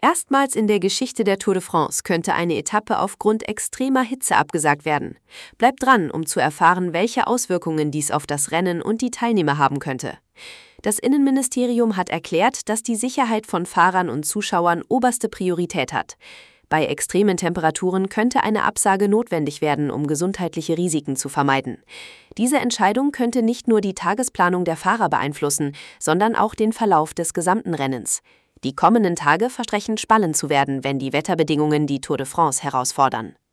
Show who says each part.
Speaker 1: Erstmals in der Geschichte der Tour de France könnte eine Etappe aufgrund extremer Hitze abgesagt werden. Bleibt dran, um zu erfahren, welche Auswirkungen dies auf das Rennen und die Teilnehmer haben könnte. Das Innenministerium hat erklärt, dass die Sicherheit von Fahrern und Zuschauern oberste Priorität hat. Bei extremen Temperaturen könnte eine Absage notwendig werden, um gesundheitliche Risiken zu vermeiden. Diese Entscheidung könnte nicht nur die Tagesplanung der Fahrer beeinflussen, sondern auch den Verlauf des gesamten Rennens. Die kommenden Tage versprechen spannend zu werden, wenn die Wetterbedingungen die Tour de France herausfordern.